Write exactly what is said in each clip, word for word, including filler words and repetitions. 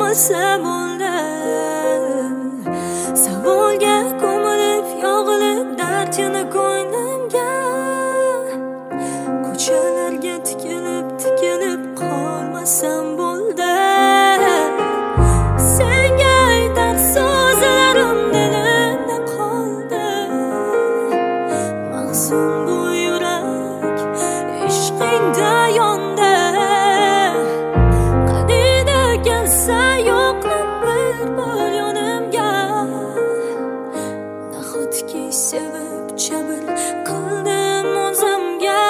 bo'lsa bo'ldi. Savolga ko'milib yog'ilib dardini ko'nglimga, ko'chalarga tikilib tikilib qolmasam bo'ldi. Senga aytar so'zlarim dilimda qoldi. Mahzun bu yurak ishqingda yondi. Qadida kelsa yo'qlab bir bor yonimga, nahotki sevib jabr qildim o'zimga.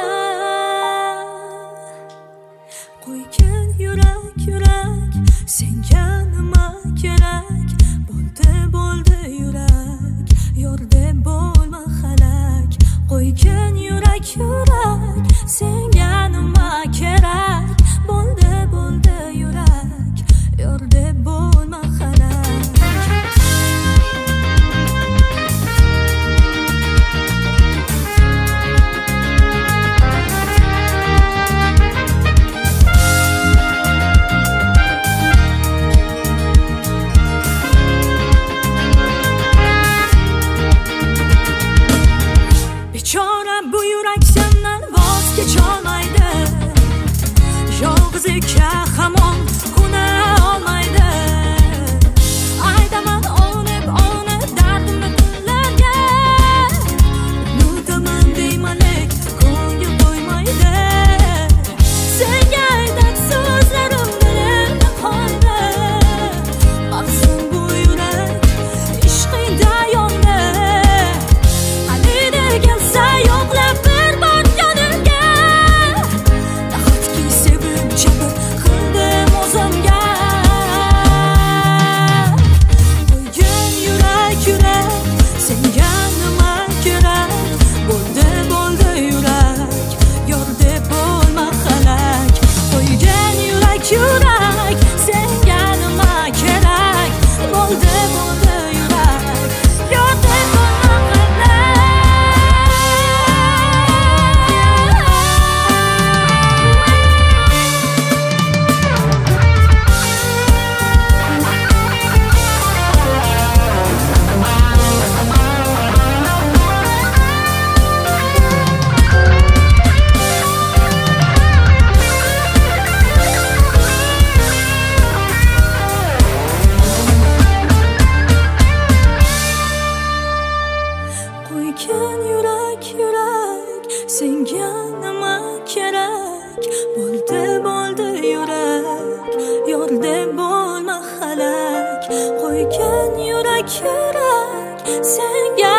Qo'ygan yurak yurak senga nima kerak? Bo'ldi bo'ldi yurak yorda bo'lma halak. Qo'ygan yurak yurak senga nima kerak? Bo'ldi bo'ldi yurak yorda bo'lma halak. Bechora bu yurak sendan voz kecholmaydi. Yolg'izlikka hamon ko'na olmaydi. Aydaman ovunib ovunib dardimni kunlarga, unutaman deymanlik ko'ngil qo'ymaydi. Senga aytar so'zlarim dilimda qoldi. Mahzun bu yurak ishqingda yondi. Qadida kelsa yo'qlab bir bor yonimga, nahotki sevib jabr qildim o'zimga. Qo'ygan yurak yurak senga nima kerak? Bo'ldi bo'ldi yurak yorda bo'lma halak. Qo'ygan yurak yurak senga nima kerak? Bo'ldi bo'ldi yurak yorda bo'lma halak. Qo'ygan yurak yurak senga nima kerak? Bo'ldi bo'ldi yurak yorda bo'lma halak. Qo'ygan yurak yurak senga